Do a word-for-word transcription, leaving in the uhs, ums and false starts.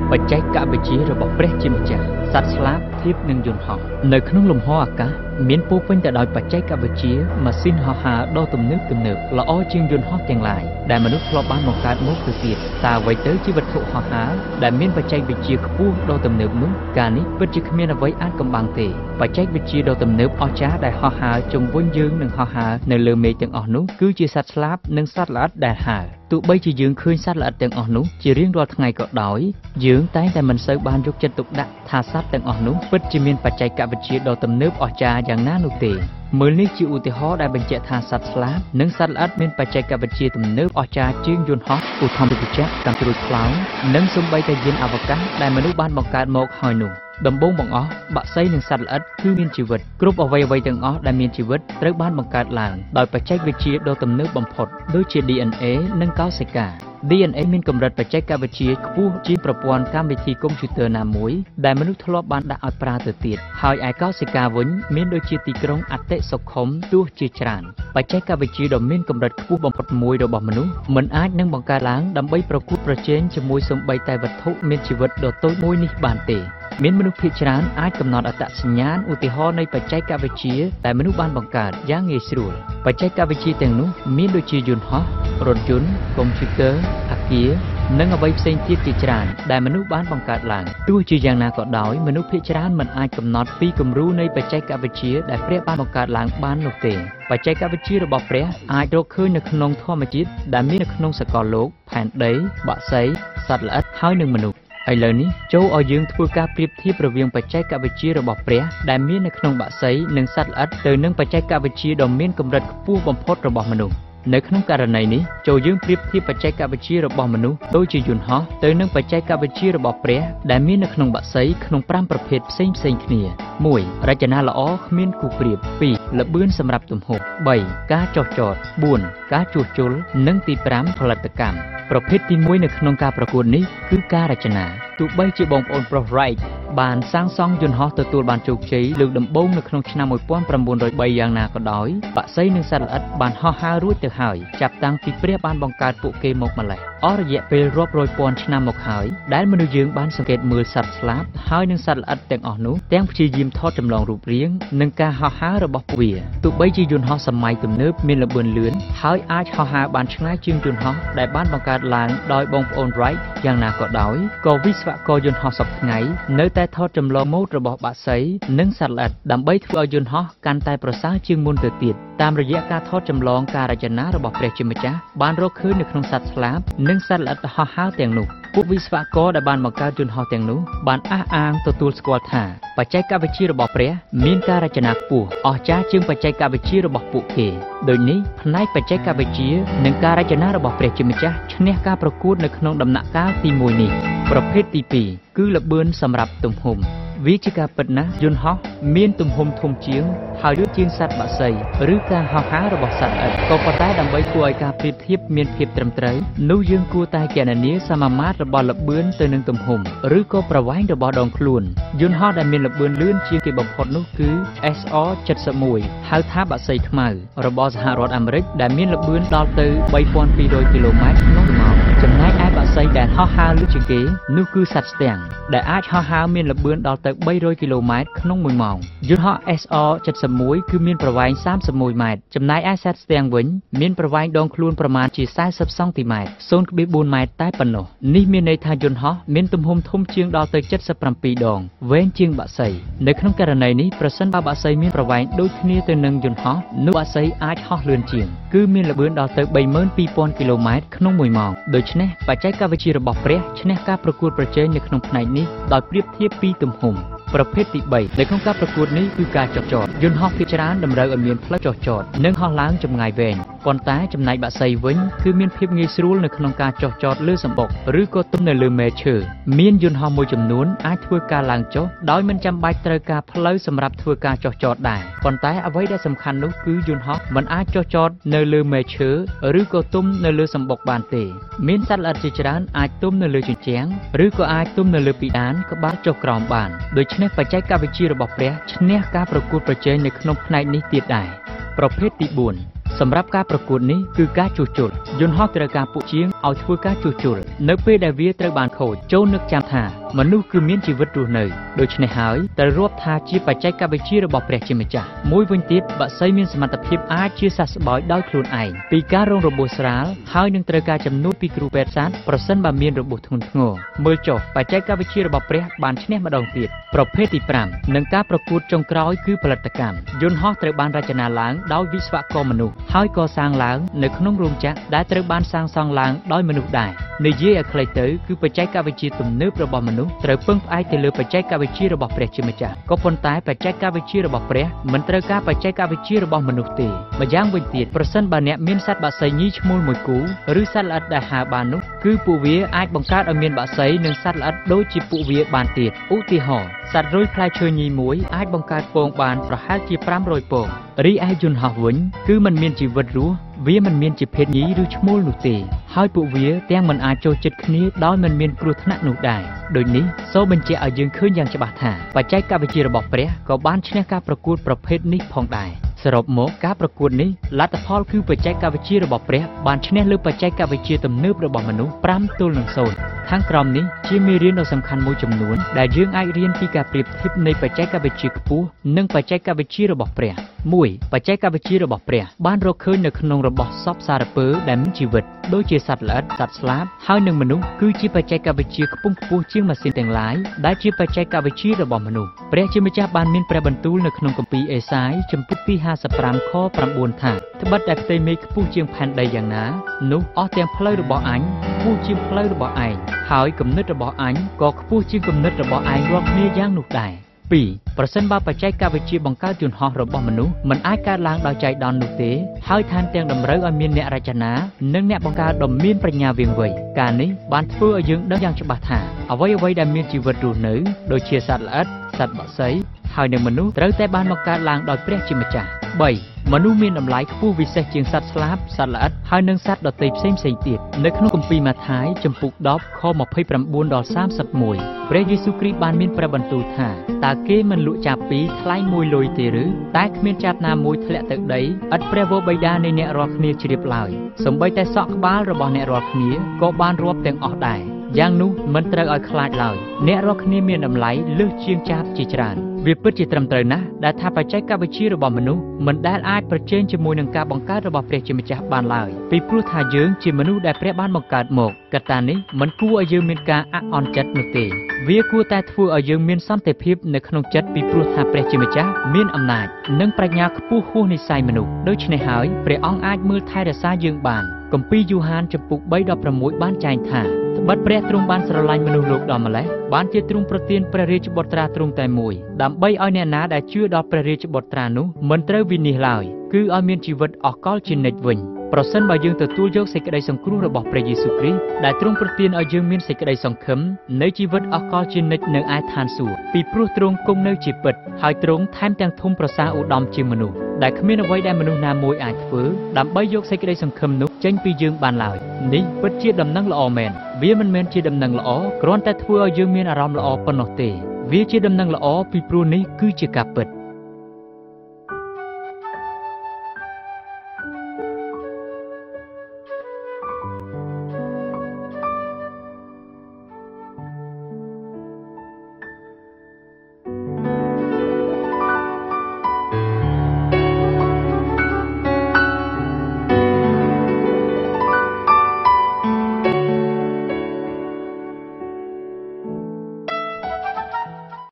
បច្ចេកវិទ្យារបស់ព្រះជាម្ចាស់សត្វស្លាបធៀបនឹងយន្តហោះនៅក្នុងលំហអាកាសមានពោពេញទៅដោយបច្ចេកវិទ្យាម៉ាស៊ីនហោះហើរដ៏ទំនើបទំនើបល្អជាងយន្តហោះទាំងឡាយដែលមនុស្សធ្លាប់បានបង្កើតមកទៅទៀតតើអ្វីទៅជាវត្ថុហោះហើរដែលមានបច្ចេកវិទ្យាខ្ពស់ដ៏ទំនើបនោះការនេះពិតជាគ្មានអ្វីអាចកំបាំងទេបច្ចេកវិទ្យាដ៏ទំនើបអស្ចារ្យដែលហោះហើរជុំវិញយើងនិងហោះហើរនៅលើមេឃទាំងអស់នោះគឺជាសត្វស្លាបនិងសត្វល្អិតដែលហើរទោះបីជាយើងឃើញសត្វល្អិតទាំងអស់នោះជារៀងរាល់ថ្ងៃក៏ដោយយើងតែងតែមិនសូវបានយកចិត្តទុកដាក់ថាសត្វទាំងអស់នោះពិតជាមានបច្ចេកវិទ្យាដ៏ទំនើបអស្ចារ្យយ៉ាងណានោះទេមើលនេះជាឧទាហរណ៍ដែលបញ្ជាក់ថាសត្វស្លាបនិងសត្វល្អិតមានបច្ចេកវិទ្យាទំនើបអស្ចារ្យជាងយន្តហោះឧទ្ធម្ភាគចក្រកាំជ្រួចខ្លោងនិងសូម្បីតែយានអវកាសដែលមនុស្សបានបង្កើតមកហើយនោះដំបូងបង្អស់បក្សីនិងសត្វល្អិតគឺមានជីវិតគ្រប់អ្វីៗទាំងអស់ដែលមានជីវិតត្រូវបានបង្កើតឡើងដោយបច្ចេកវិទ្យាដ៏ទំនើបបំផុតដូចជា ឌី អិន អេ និងកោសិកា ឌី អិន អេ មានកម្រិតបច្ចេកវិទ្យាខ្ពស់ជាងប្រព័ន្ធកម្មវិធីកុំព្យូទ័រណាមួយដែលមនុស្សធ្លាប់បានដាក់ឲ្យប្រើទៅទៀតហើយឯកោសិកាវិញមានដូចជាទីក្រុងអតិសុខុមទោះជាច្រើនបច្ចេកវិទ្យាដ៏មានកម្រិតខ្ពស់បំផុតមួយរបស់មនុស្សមិនអាចនឹងបង្កើតឡើងដើម្បីប្រកួតប្រជែងជាមួយសូម្បីតែវត្ថុមានជីវិតដ៏តូចមួយនេះបានទេមានមនុស្សភាគច្រើនអាចកំណត់អត្តសញ្ញាណឧទាហរណ៍នៃបច្ចេកវិទ្យាដែលមនុស្សបានបង្កើតយ៉ាងងាយស្រួលបច្ចេកវិទ្យាទាំងនោះមានដូចជាយន្តហោះរថយន្តកុំព្យូទ័រអគារនិងអ្វីផ្សេងទៀតជាច្រើនដែលមនុស្សបានបង្កើតឡើងទោះជាយ៉ាងណាក៏ដោយមនុស្សភាគច្រើនមិនអាចកំណត់ពីគំរូនៃបច្ចេកវិទ្យាដែលព្រះបានបង្កើតឡើងបាននោះទេបច្ចេកវិទ្យារបស់ព្រះអាចរកឃើញនៅក្នុងធម្មជាតិដែលមាននៅក្នុងសកលលោកផែនដីបក្សីសត្វល្អិតហើយនិងមនុស្សឥឡូវនេះចូលឲ្យយើងធ្វើការប្រៀបធៀបរវាងបច្ចេកវិទ្យារបស់ព្រះដែលមាននៅក្នុងបក្សីនិងសត្វល្អិតទៅនឹងបច្ចេកវិទ្យាដ៏មានកម្រិតខ្ពស់បំផុតរបស់មនុស្សនៅក្នុងករណីនេះចូលយើងប្រៀបធៀបបច្ចេកវិទ្យារបស់មនុស្សដូចជាយន្តហោះទៅនឹងបច្ចេកវិទ្យារបស់ព្រះដែលមាននៅក្នុងបក្សីក្នុងប្រាំប្រភេទផ្សេងផ្សេងគ្នា មួយ. រចនាល្អគ្មានគូប្រៀប ពីរ. ល្បឿនសម្រាប់ទំហំ បី. ការចុះចត បួន. ការជួសជុលនិងទីប្រាំផលិតកម្មប្រភេទទីមួយនៅក្នុងការប្រកួតនេះគឺការរចនាទោះបីជាបងប្អូនប្រុស Wright បានសាងសង់យន្តហោះទទួលបានជោគជ័យលើកដំបូងនៅក្នុងឆ្នាំmột nghìn chín trăm lẻ baយ៉ាងណាក៏ដោយបក្សីនិងសត្វល្អិតបានហោះហើររួចទៅហើយចាប់តាំងពីព្រះបានបង្កើតពួកគេមកម្ល៉េះអស់រយៈពេលរាប់រយពាន់ឆ្នាំមកហើយដែលមនុស្សយើងបានសង្កេតមើលសត្វស្លាបហើយនិងសត្វល្អិតទាំងអស់នោះទាំងព្យាយាមថតចម្លងរូបរាងនិងការហោះហើររបស់ពួកវាទោះបីជាយន្តហោះសម័យទំនើបមានល្បឿនលឿនហើយអាចហោះហើរបានឆ្ងាយជាងយន្តហោះដែលបានបង្កើតឡើងដោយបងប្អូន Wright យ៉ាងណាក៏ដោយក៏វិស្វករយន្តហោះសពថ្ងៃនៅតែថតចម្លងម៉ូដរបស់បក្សីនិងសត្វល្អិតដើម្បីធ្វើឲ្យយន្តហោះកាន់តែប្រសើរជាងមុនទៅទៀតតាមរយៈការថតចម្លងការរចនារបស់ព្រះជាម្ចាស់បានរកឃើញនៅក្នុងសត្វស្លាបនិងសត្វល្អិតហោះហើរទាំងនោះពួកវិស្វករដែលបានបង្កើតយន្តហោះទាំងនោះបានអះអាងទទួលស្គាល់ថាបច្ចេកវិទ្យារបស់ព្រះមានការរចនាខ្ពស់អស្ចារ្យជាងបច្ចេកវិទ្យារបស់ពួកគេដូចនេះផ្នែកបច្ចេកវិទ្យានិងការរចនារបស់ព្រះជាម្ចាស់ឈ្នះការប្រកួតនៅក្នុងដំណាក់កាលទីមួយនេះប្រភេទទីពីរគឺល្បឿនសម្រាប់ទំហំវាជាការពិតណាស់យន្តហោះមានទំហំធំជាងហើយលឿនជាងសត្វបក្សីឬការហោះហើររបស់សត្វល្អិតក៏ប៉ុន្តែដើម្បីធ្វើឲ្យការប្រៀបធៀបមានភាពត្រឹមត្រូវនោះយើងគួរតែគណនាសមាមាត្ររបស់ល្បឿនទៅនឹងទំហំឬក៏ប្រវែងរបស់ដងខ្លួនយន្តហោះដែលមានល្បឿនលឿនជាងគេបំផុតនោះគឺ เอส អារ เจ็ดสิบเอ็ด ហៅថាបក្សីខ្មៅរបស់សហរដ្ឋអាមេរិកដែលមានល្បឿនដល់ទៅបីពាន់ពីររយគីឡូម៉ែត្រក្នុងម៉ោងចំណែកឯបក្សីដែលហោះហើរលឿនជាងគេនោះគឺសត្វស្ទាំងដែលអាចហោះហើរមានល្បឿនដល់ទៅបីរយគីឡូម៉ែត្រក្នុងមួយម៉ោងយន្តហោះ เอส អារ เจ็ดสิบเอ็ด គឺមានប្រវែងសាមសិបមួយម៉ែត្រចំណែកឯសត្វស្ទាំងវិញមានប្រវែងដងខ្លួនប្រមាណជាสี่สิบសង់ទីម៉ែត្រ ศูนย์จุดสี่ម៉ែត្រតែប៉ុណ្ណោះនេះមានន័យថាយន្តហោះមានទំហំធំជាងដល់ទៅเจ็ดสิบเจ็ดដងវែងជាងបក្សីនៅក្នុងករណីនេះប្រសិនបើបក្សីមានប្រវែងដូចគ្នាទៅនឹងយន្តហោះនោះបក្សីអាចហោះលឿនជាងគឺមានល្បឿនដល់ទៅបីម៉ឺនពីរពាន់គីឡូម៉ែត្រក្នុងមួយម៉ោងដូច្នេះបច្ចេកវិទ្យារបស់ព្រះឈ្នះការប្រកួតប្រជែងនៅក្នុងផ្នែកនេះដោយប្រៀបធៀបពីទំហំប្រភេទទីបីនៅក្នុងការប្រកួតនេះគឺការចុះចតយន្តហោះភាគច្រើនតម្រូវឲ្យមានផ្លូវចុះចតនិងហោះឡើងចម្ងាយវែងប៉ុន្តែចំណែកបក្សីវិញគឺមានភាពងាយស្រួលនៅក្នុងការចុះចតលើសម្បុកឬក៏ទំនៅលើមែកឈើមានយន្តហោះមួយចំនួនអាចធ្វើការឡើងចុះដោយមិនចាំបាច់ត្រូវការផ្លូវសម្រាប់ធ្វើការចុះចតដែរប៉ុន្តែអ្វីដែលសំខាន់នោះគឺយន្តហោះមិនអាចចុះចតនៅលើមែកឈើឬក៏ទំនៅលើសម្បុកបានទេមានសត្វល្អិតជាច្រើនអាចទំនៅលើជញ្ជាំងឬក៏អាចទំនៅលើពីដានក្បាលចុះក្រោមបានដូច្នេះបច្ចេកវិទ្យារបស់ព្រះឈ្នះការប្រកួតប្រជែងនៅក្នុងផ្នែកនេះទៀតដែរប្រភេទទីបួនសម្រាប់ការប្រកួតនេះគឺការជួសជុលយន្តហោះត្រូវការពួកជាងឲ្យធ្វើការជួសជុលនៅពេលដែលវាត្រូវបានខូចចូលនឹកចាំថាមនុស្សគឺមានជីវិតរស់នៅដូច្នេះហើយត្រូវរាប់ថាជាបច្ចេកវិទ្យារបស់ព្រះជាម្ចាស់មួយវិញទៀតបក្សីមានសមត្ថភាពអាចជាសះស្បើយដោយខ្លួនឯងពីការរងរបួសស្រាលហើយនឹងត្រូវការជំនួយពីគ្រូពេទ្យសត្វប្រសិនបើមានរបួសធ្ងន់ធ្ងរមើលចុះបច្ចេកវិទ្យារបស់ព្រះបានឈ្នះម្ដងទៀតប្រភេទទីប្រាំនិងការប្រកួតចុងក្រោយគឺផលិតកម្មយន្តហោះត្រូវបានរចនាឡើងដោយវិស្វករមនុស្សហើយកសាងឡើងនៅក្នុងរោងចក្រដែលត្រូវបានសាងសង់ឡើងដោយមនុស្សដែរនិយាយឲ្យខ្លីទៅគឺបច្ចេកវិទ្យាទំនើបរបស់មនុស្សត្រូវពឹងផ្អែកទៅលើបច្ចេកវិទ្យារបស់ព្រះជាម្ចាស់ក៏ប៉ុន្តែបច្ចេកវិទ្យារបស់ព្រះមិនត្រូវការបច្ចេកវិទ្យារបស់មនុស្សទេម្យ៉ាងវិញទៀតប្រសិនបើអ្នកមានសត្វបក្សីញីឈ្មោលមួយគូឬសត្វល្អិតដែលហើរបាននោះគឺពួកវាអាចបង្កើតឲ្យមានបក្សីនិងសត្វល្អិតដូចជាពួកវាបានទៀតឧទាហរណ៍សត្វរុយផ្លែឈើញីមួយអាចបង្កើតពងបានប្រហែលជាប្រាំរយពងរីឯយន្តហោះវិញគឺมันមានជីវិតរស់វាមិនមានជាភេទញីឬឈ្មោលនោះទេហើយពួកវាទាំងមិនអាចចូលចិត្តគ្នាដោយមិនមានគ្រោះថ្នាក់នោះដែរដូចនេះសូមបញ្ជាក់ឲ្យយើងឃើញយ៉ាងច្បាស់ថាបច្ចេកវិទ្យារបស់ព្រះក៏បានឈ្នះការប្រកួតប្រភេទនេះផងដែរសរុបមកការប្រកួតនេះលទ្ធផលគឺបច្ចេកវិទ្យារបស់ព្រះបានឈ្នះលើបច្ចេកវិទ្យាទំនើបរបស់មនុស្សប្រាំទល់នឹងศูนย์ខាងក្រោមនេះជាមេរៀនដ៏សំខាន់មួយចំនួនដែលយើងអាចរៀនពីការប្រៀបធៀបនៃបច្ចេកវិទ្យាខ្ពស់និងបច្ចេកវិទ្យារបស់ព្រះមួយបច្ចេកវិទ្យារបស់ព្រះបានរកឃើញនៅក្នុងរបស់សពសារពើដែលមានជីវិតដូចជាសត្វល្អិតសត្វស្លាបហើយនិងមនុស្សគឺជាបច្ចេកវិទ្យាខ្ពង់ខ្ពស់ជាងម៉ាស៊ីនទាំងឡាយដែលជាបច្ចេកវិទ្យារបស់មនុស្សព្រះជាម្ចាស់បានមានព្រះបន្ទូលនៅក្នុងគម្ពីរអេសាយជំពូកទីห้าสิบห้าខ៩ថាត្បិតតែផ្ទៃមេឃខ្ពស់ជាងផែនដីយ៉ាងណានោះអស់ទាំងផ្លូវរបស់អញខ្ពស់ជាងផ្លូវរបស់ឯងហើយគំនិតរបស់អញក៏ខ្ពស់ជាងគំនិតរបស់ឯងរាល់គ្នាយ៉ាងនោះដែរពីរប្រសិនបើបច្ចេកវិទ្យាបង្កើតយន្តហោះរបស់មនុស្សមិនអាចកើតឡើងដោយចៃដន្យនោះទេហើយថែមទាំងតម្រូវឲ្យមានអ្នករចនានិងអ្នកបង្កើតដ៏មានប្រាជ្ញាវាងវៃការនេះបានធ្វើឲ្យយើងដឹងយ៉ាងច្បាស់ថាអ្វីអ្វីដែលមានជីវិតរស់នៅដូចជាសត្វល្អិតសត្វបក្សីហើយនិងមនុស្សត្រូវតែបានបង្កើតឡើងដោយព្រះជាម្ចាស់បីមនុស្សមានតម្លៃខ្ពស់វិសេសជាងសត្វស្លាបសត្វល្អិតហើយនិងសត្វដទៃផ្សេងផ្សេងទៀតនៅក្នុងគម្ពីរម៉ាថាយជំពូកដប់ខម្ភៃប្រាំបួនដល់សាមសិបមួយព្រះយេស៊ូវគ្រីស្ទបានមានព្រះបន្ទូលថាតើគេមិនលក់ចាបពីរថ្លៃមួយលុយទេឬតែគ្មានចាបណាមួយធ្លាក់ទៅដីឥតព្រះវរបិតានៃអ្នករាល់គ្នាជ្រាបឡើយសូម្បីតែសក់ក្បាលរបស់អ្នករាល់គ្នាក៏បានរាប់ទាំងអស់ដែរយ៉ាងនោះមិនត្រូវឲ្យខ្លាចឡើយអ្នករាល់គ្នាមានតម្លៃលើសជាងចាបជាច្រើនវាពិតជាត្រឹមត្រូវណាស់ដែលថាបច្ចេកវិទ្យារបស់មនុស្សមិនដែលអាចប្រជែងជាមួយនឹងការបង្កើតរបស់ព្រះជាម្ចាស់បានឡើយពីព្រោះថាយើងជាមនុស្សដែលព្រះបានបង្កើតមកកត្តានេះមិនគួរឲ្យយើងមានការអាក់អន់ចិត្តនោះទេវាគួរតែធ្វើឲ្យយើងមានសន្តិភាពនៅក្នុងចិត្តពីព្រោះថាព្រះជាម្ចាស់មានអំណាចនិងប្រាជ្ញាខ្ពស់ហួសនិស្ស័យមនុស្សដូច្នេះហើយព្រះអង្គអាចមើលថែរក្សាយើងបានគម្ពីរយូហានជំពូកបីដល់ប្រាំមួយបានចែងថាត្បិតព្រះទ្រង់បានស្រឡាញ់មនុស្សលោកដល់ម្ល៉េះបានជាទ្រង់ប្រទានព្រះរាជបុត្រាទ្រង់តែមួយដើម្បីឲ្យអ្នកណាដែលជឿដល់ព្រះរាជបុត្រានោះមិនត្រូវវិនាសឡើយគឺឲ្យមានជីវិតអស់កលជានិច្ចវិញប្រសិនបើយើងទទួលយកសេចក្តីសង្គ្រោះរបស់ព្រះយេស៊ូវគ្រីស្ទដែលទ្រង់ប្រទានឲ្យយើងមានសេចក្តីសង្ឃឹមនៃជីវិតអស់កលជានិច្ចនៅឯឋានសួគ៌ពីព្រោះទ្រង់គង់នៅជាពិតហើយទ្រង់ថែមទាំងធំប្រសើរឧត្តមជាងមនុស្សដែលគ្មានអ្វីដែលមនុស្សណាមួយអាចធ្វើដើម្បីយកសេចក្តីសង្ឃឹមនោះចេញពីយើងបានឡើយនេះពិតជាដំណឹងល្អមែនវាមិនមែនជាដំណឹងល្អគ្រាន់តែធ្វើឲ្យយើងមានអារម្មណ៍ល្អប៉ុណ្ណោះទេវាជាដំណឹងល្អពីព្រោះនេះគឺជាការពិត